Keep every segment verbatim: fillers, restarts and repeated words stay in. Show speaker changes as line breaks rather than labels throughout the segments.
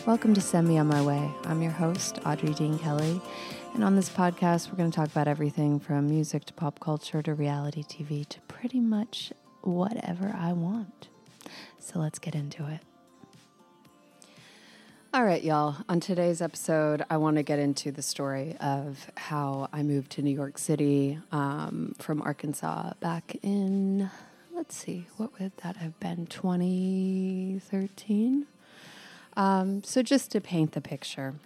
Welcome to Send Me On My Way. I'm your host, Audrey Dean Kelly, and on this podcast, we're going to talk about everything from music to pop culture to reality T V to pretty much whatever I want. So let's get into it. All right, y'all. On today's episode, I want to get into the story of how I moved to New York City um, from Arkansas back in, let's see, what would that have been, twenty thirteen? Um, so just to paint the picture,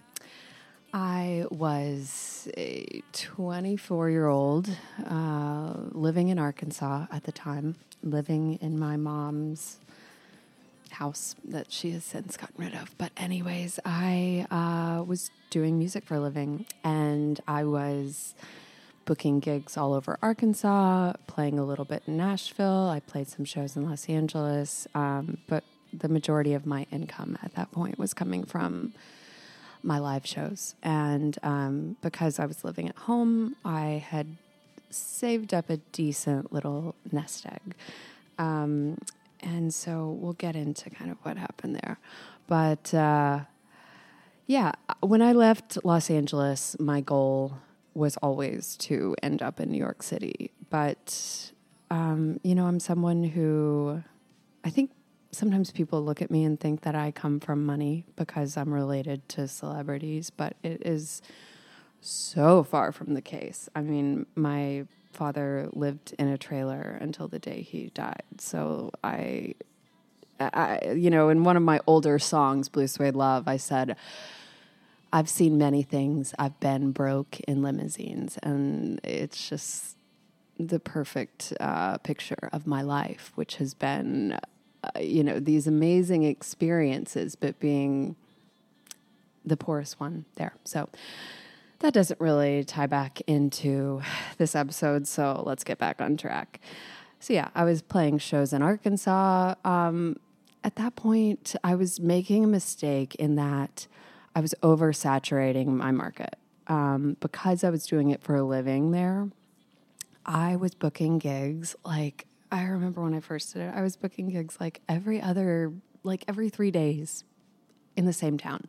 I was a twenty-four-year-old uh, living in Arkansas at the time, living in my mom's house that she has since gotten rid of. But anyways, I uh, was doing music for a living, and I was booking gigs all over Arkansas, playing a little bit in Nashville. I played some shows in Los Angeles, um, but the majority of my income at that point was coming from my live shows. And um, because I was living at home, I had saved up a decent little nest egg. Um, and so we'll get into kind of what happened there. But uh, yeah, when I left Los Angeles, my goal was always to end up in New York City. But, um, you know, I'm someone who I think sometimes people look at me and think that I come from money because I'm related to celebrities, but it is so far from the case. I mean, my father lived in a trailer until the day he died. So I, I, you know, in one of my older songs, Blue Suede Love, I said, I've seen many things. I've been broke in limousines. And it's just the perfect uh, picture of my life, which has been Uh, you know, these amazing experiences, but being the poorest one there. So that doesn't really tie back into this episode. So let's get back on track. So yeah, I was playing shows in Arkansas. Um, at that point, I was making a mistake in that I was oversaturating my market. Um, because I was doing it for a living there, I was booking gigs like I remember when I first did it, I was booking gigs like every other, like every three days in the same town.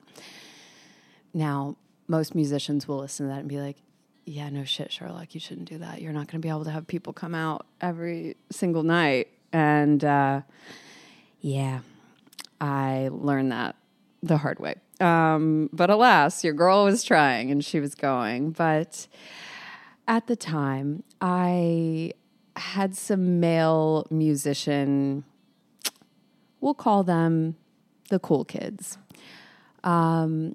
Now, most musicians will listen to that and be like, yeah, no shit, Sherlock, you shouldn't do that. You're not going to be able to have people come out every single night. And uh, yeah, I learned that the hard way. Um, but alas, your girl was trying and she was going. But at the time, I had some male musician, we'll call them the cool kids. Um,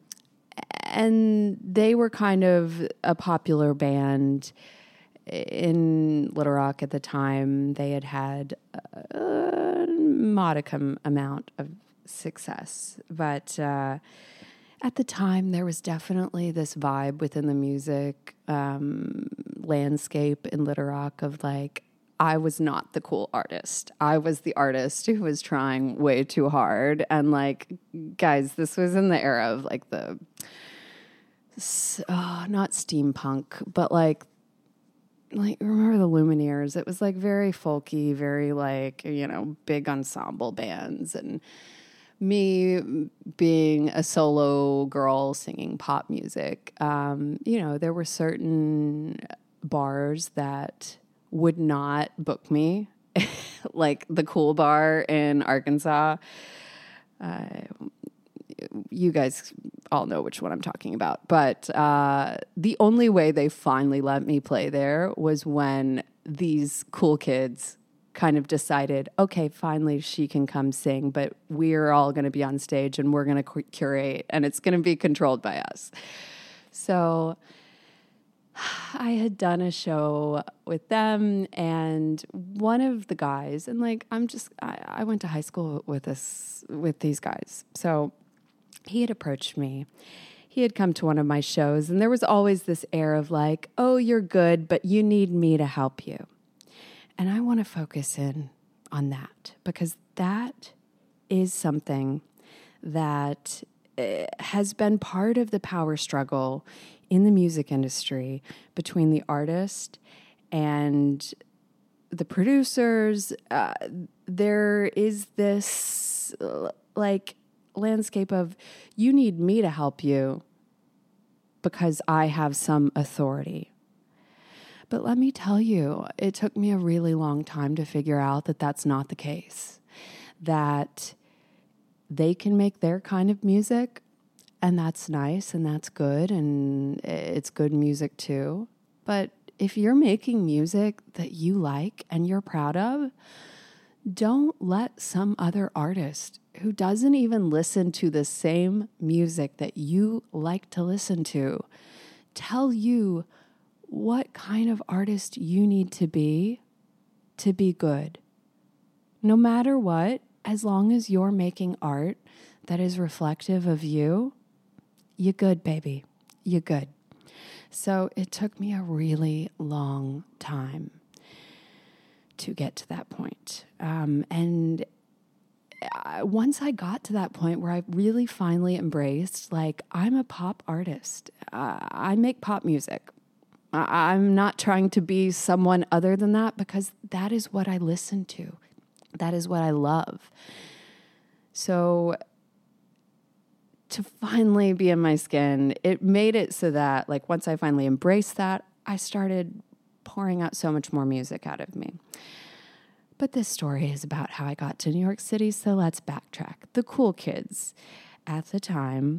and they were kind of a popular band in Little Rock at the time. They had had a modicum amount of success. But uh, at the time, there was definitely this vibe within the music um, landscape in Little Rock of like, I was not the cool artist. I was the artist who was trying way too hard. And like, guys, this was in the era of like the, oh, not steampunk, but like, like remember the Lumineers? It was like very folky, very like, you know, big ensemble bands. And me being a solo girl singing pop music, um, you know, there were certain bars that would not book me, like the Cool Bar in Arkansas. Uh, you guys all know which one I'm talking about. But uh, the only way they finally let me play there was when these cool kids kind of decided, okay, finally she can come sing, but we're all going to be on stage and we're going to curate and it's going to be controlled by us. So I had done a show with them, and one of the guys, and like, I'm just, I, I went to high school with this, with these guys. So he had approached me. He had come to one of my shows, and there was always this air of like, oh, you're good, but you need me to help you. And I want to focus in on that because that is something that has been part of the power struggle in the music industry between the artist and the producers. Uh, there is this, like, landscape of you need me to help you because I have some authority. But let me tell you, it took me a really long time to figure out that that's not the case. That they can make their kind of music, and that's nice and that's good, and it's good music too. But if you're making music that you like and you're proud of, don't let some other artist who doesn't even listen to the same music that you like to listen to tell you what kind of artist you need to be to be good. No matter what, as long as you're making art that is reflective of you, you're good, baby. You're good. So it took me a really long time to get to that point. Um, and I, once I got to that point where I really finally embraced, like, I'm a pop artist. Uh, I make pop music. I, I'm not trying to be someone other than that because that is what I listen to. That is what I love. So to finally be in my skin, it made it so that, like, once I finally embraced that, I started pouring out so much more music out of me. But this story is about how I got to New York City, so let's backtrack. The cool kids at the time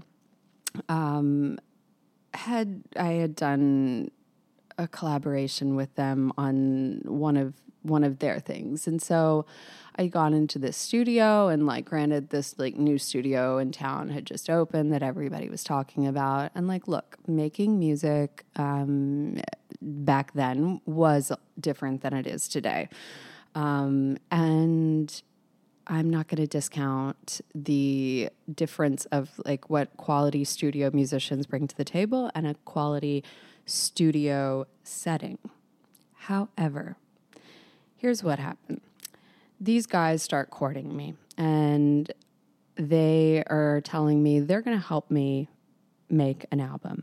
um, had I had done a collaboration with them on one of one of their things, and so I got into this studio, and, like, granted, this, like, new studio in town had just opened that everybody was talking about, and, like, look, making music um, back then was different than it is today. Um, and I'm not going to discount the difference of, like, what quality studio musicians bring to the table and a quality studio setting. However, here's what happened. These guys start courting me, and they are telling me they're going to help me make an album.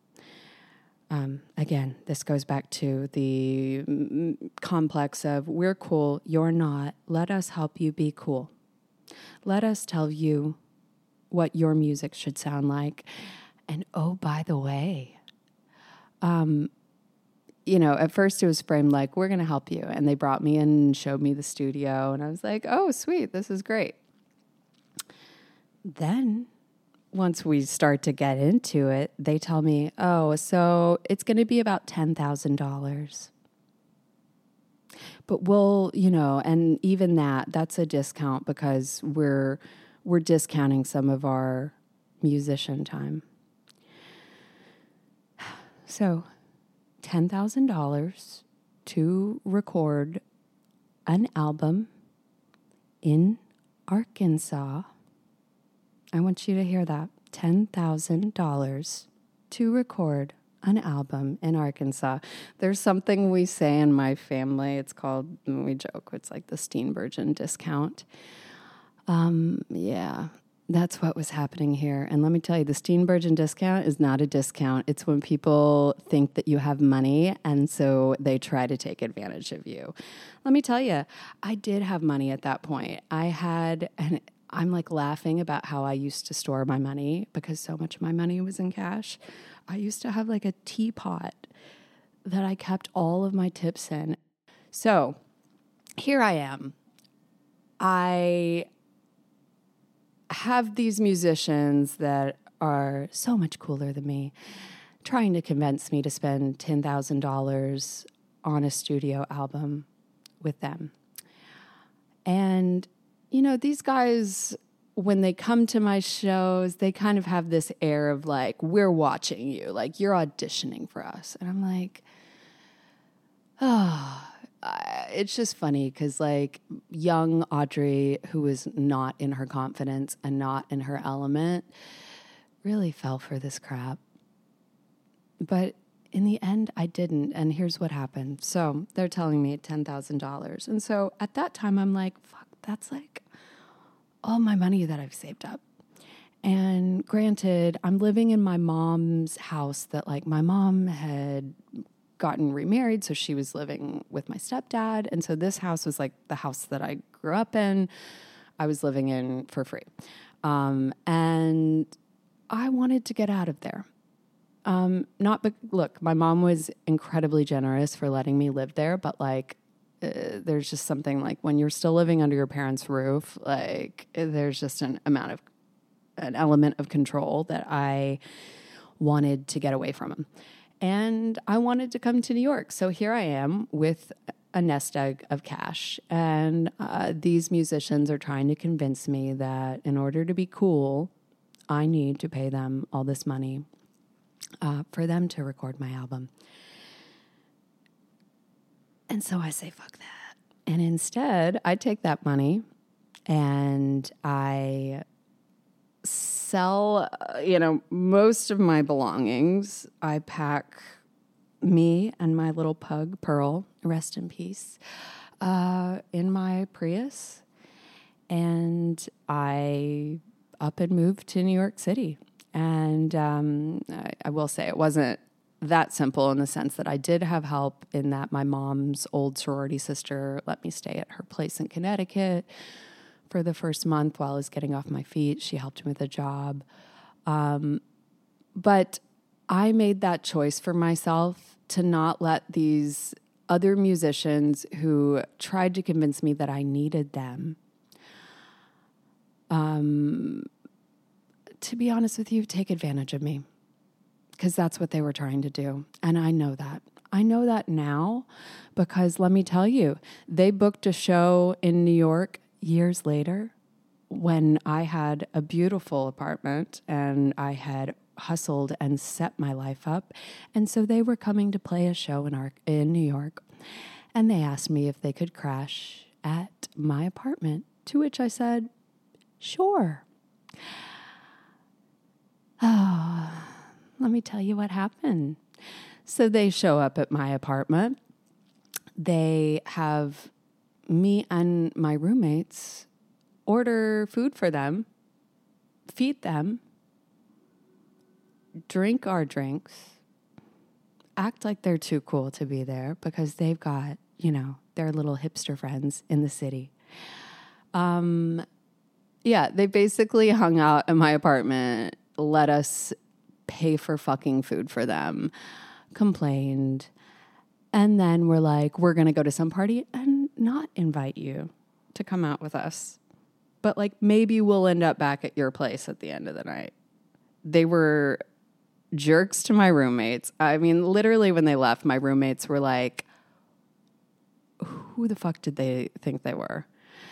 Um, again, this goes back to the mm, complex of we're cool, you're not. Let us help you be cool. Let us tell you what your music should sound like. And oh, by the way, um, you know, at first it was framed like, we're going to help you. And they brought me in and showed me the studio. And I was like, oh, sweet, this is great. Then once we start to get into it, they tell me, oh, so it's going to be about ten thousand dollars. But we'll, you know, and even that, that's a discount because we're we're discounting some of our musician time. So ten thousand dollars to record an album in Arkansas. I want you to hear that. ten thousand dollars to record an album in Arkansas. There's something we say in my family. It's called, we joke, it's like the Steenburgen discount. Um, yeah, that's what was happening here. And let me tell you, the Steenburgen discount is not a discount. It's when people think that you have money, and so they try to take advantage of you. Let me tell you, I did have money at that point. I had an I'm like laughing about how I used to store my money because so much of my money was in cash. I used to have like a teapot that I kept all of my tips in. So here I am. I have these musicians that are so much cooler than me trying to convince me to spend ten thousand dollars on a studio album with them. And you know, these guys, when they come to my shows, they kind of have this air of like, we're watching you, like you're auditioning for us. And I'm like, oh, it's just funny because like young Audrey, who was not in her confidence and not in her element, really fell for this crap. But in the end, I didn't. And here's what happened. So they're telling me ten thousand dollars. And so at that time, I'm like, fuck, that's like all my money that I've saved up. And granted, I'm living in my mom's house that like my mom had gotten remarried, so she was living with my stepdad. And so this house was like the house that I grew up in, I was living in for free. Um, and I wanted to get out of there. Um, not, be- look, my mom was incredibly generous for letting me live there, but like, uh, there's just something like when you're still living under your parents' roof, like there's just an amount of, an element of control that I wanted to get away from them. And I wanted to come to New York. So here I am with a nest egg of cash. And uh, these musicians are trying to convince me that in order to be cool, I need to pay them all this money uh, for them to record my album. And so I say, fuck that. And instead, I take that money and I sell, uh, you know, most of my belongings. I pack me and my little pug, Pearl, rest in peace, uh, in my Prius. And I up and moved to New York City. And um, I, I will say it wasn't that simple in the sense that I did have help in that my mom's old sorority sister let me stay at her place in Connecticut for the first month while I was getting off my feet. She helped me with a job. Um, but I made that choice for myself to not let these other musicians who tried to convince me that I needed them, um, to be honest with you, take advantage of me. Because that's what they were trying to do. And I know that. I know that now because let me tell you, they booked a show in New York years later when I had a beautiful apartment and I had hustled and set my life up. And so they were coming to play a show in our in New York. And they asked me if they could crash at my apartment, to which I said, sure. Oh, let me tell you what happened. So they show up at my apartment. They have me and my roommates order food for them, feed them, drink our drinks, act like they're too cool to be there because they've got, you know, their little hipster friends in the city. Um, yeah, they basically hung out in my apartment, let us pay for fucking food for them, complained, and then we're like, we're going to go to some party and not invite you to come out with us. But like, maybe we'll end up back at your place at the end of the night. They were jerks to my roommates. I mean, literally when they left, my roommates were like, who the fuck did they think they were?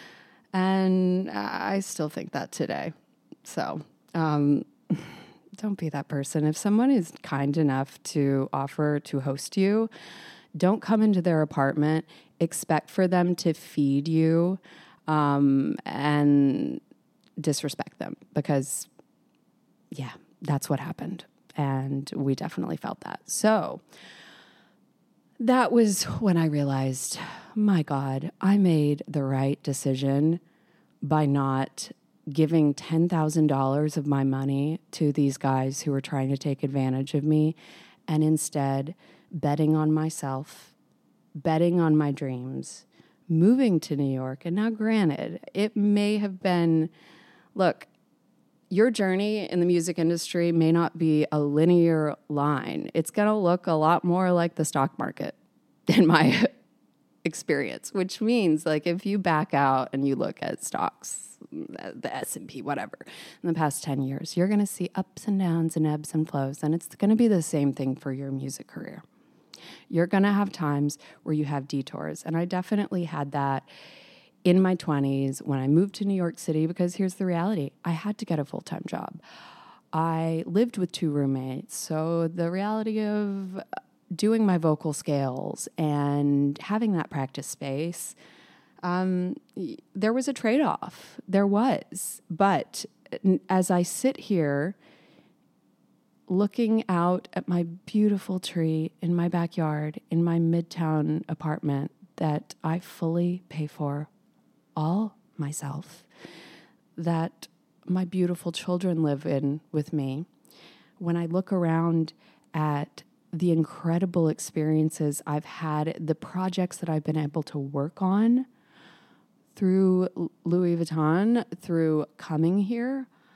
And I still think that today. So, um, don't be that person. If someone is kind enough to offer to host you, don't come into their apartment, expect for them to feed you, um, and disrespect them because, yeah, that's what happened. And we definitely felt that. So that was when I realized, my God, I made the right decision by not giving ten thousand dollars of my money to these guys who were trying to take advantage of me and instead betting on myself, betting on my dreams, moving to New York. And now granted, it may have been, look, your journey in the music industry may not be a linear line. It's going to look a lot more like the stock market in my experience, which means like if you back out and you look at stocks, the S and P, whatever, in the past ten years, you're going to see ups and downs and ebbs and flows. And it's going to be the same thing for your music career. You're going to have times where you have detours. And I definitely had that in my twenties when I moved to New York City, because here's the reality. I had to get a full-time job. I lived with two roommates. So the reality of doing my vocal scales and having that practice space, um, there was a trade-off. There was. But as I sit here looking out at my beautiful tree in my backyard, in my Midtown apartment that I fully pay for all myself, that my beautiful children live in with me, when I look around at the incredible experiences I've had, the projects that I've been able to work on through Louis Vuitton, through coming here,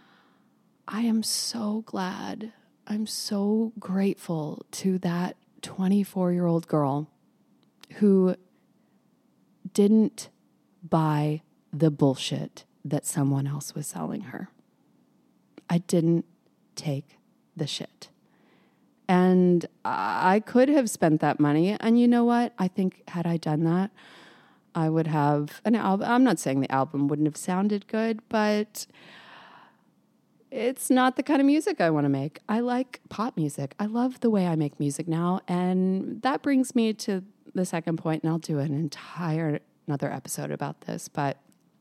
I am so glad, I'm so grateful to that twenty-four-year-old girl who didn't buy the bullshit that someone else was selling her. I didn't take the shit. And I could have spent that money. And you know what? I think had I done that, I would have an album. I'm not saying the album wouldn't have sounded good, but it's not the kind of music I want to make. I like pop music. I love the way I make music now. And that brings me to the second point, and I'll do an entire another episode about this, but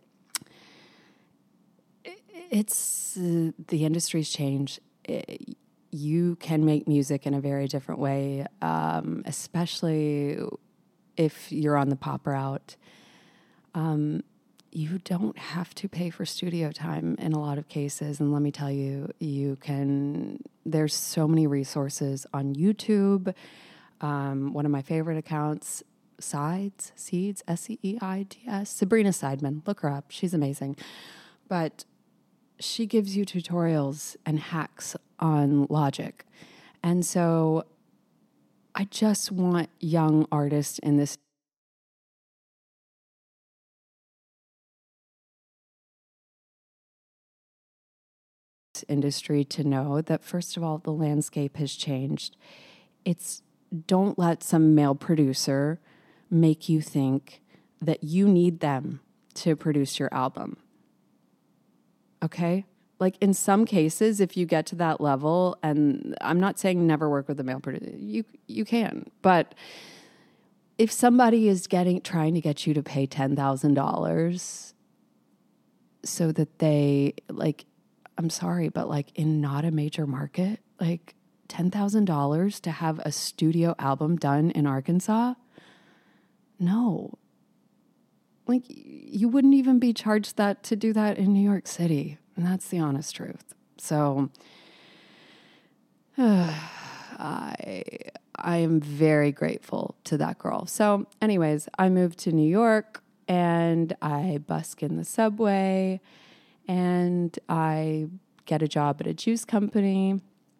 it's uh, the industry's changed. It, you can make music in a very different way, um, especially if you're on the pop route. Um, you don't have to pay for studio time in a lot of cases. And let me tell you, you can, there's so many resources on YouTube. Um, one of my favorite accounts, Sides, Seeds, S E E I D S, Sabrina Seidman. Look her up. She's amazing. But she gives you tutorials and hacks on Logic. And so I just want young artists in this industry to know that, first of all, the landscape has changed. It's don't let some male producer make you think that you need them to produce your album. Okay? Like in some cases, if you get to that level, and I'm not saying never work with a male producer, you you can, but if somebody is getting trying to get you to pay ten thousand dollars so that they, like, I'm sorry, but like in not a major market, like ten thousand dollars to have a studio album done in Arkansas? No. Like, you wouldn't even be charged that to do that in New York City. And that's the honest truth. So uh, I I am very grateful to that girl. So anyways, I moved to New York and I busk in the subway and I get a job at a juice company.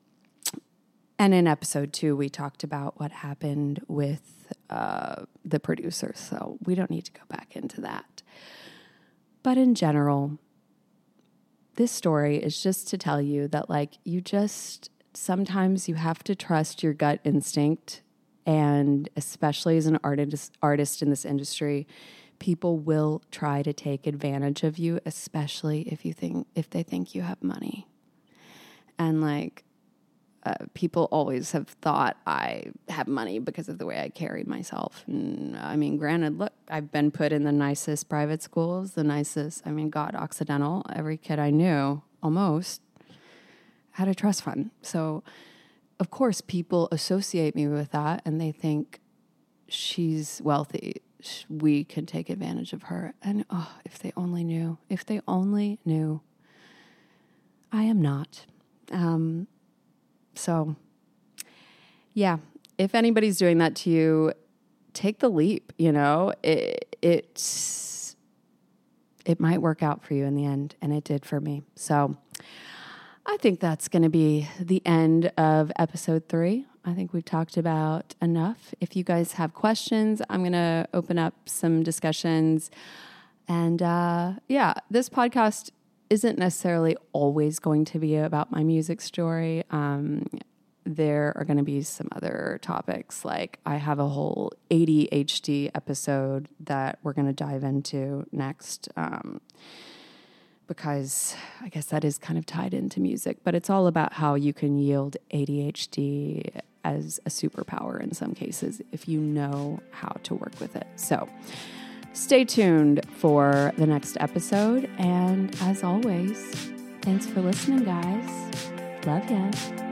And in episode two, we talked about what happened with uh, the producer. So we don't need to go back into that. But in general, this story is just to tell you that, like, you just, sometimes you have to trust your gut instinct. And especially as an artist, artist in this industry, people will try to take advantage of you, especially if you think, if they think you have money. And like, uh, people always have thought I have money because of the way I carry myself. And I mean, granted, look, I've been put in the nicest private schools, the nicest, I mean, God, Occidental. Every kid I knew, almost, had a trust fund. So, of course, people associate me with that, and they think she's wealthy. We can take advantage of her. And oh, if they only knew, if they only knew, I am not. Um, so, yeah, if anybody's doing that to you, take the leap, you know, it, it's, it might work out for you in the end, and it did for me. So I think that's going to be the end of episode three. I think we've talked about enough. If you guys have questions, I'm going to open up some discussions. And uh, yeah, this podcast isn't necessarily always going to be about my music story. Um, there are going to be some other topics. Like I have a whole A D H D episode that we're going to dive into next. Um, because I guess that is kind of tied into music, but it's all about how you can yield A D H D as a superpower in some cases if you know how to work with it. So stay tuned for the next episode. And as always, thanks for listening, guys. Love ya.